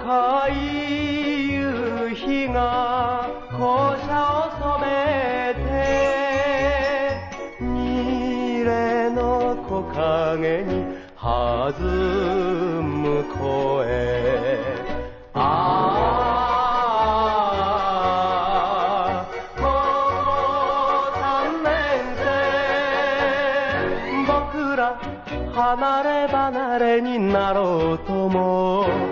赤い夕日が校舎を染めて二礼の木陰に弾む声ああ高校三年生僕ら離れ離れになろうとも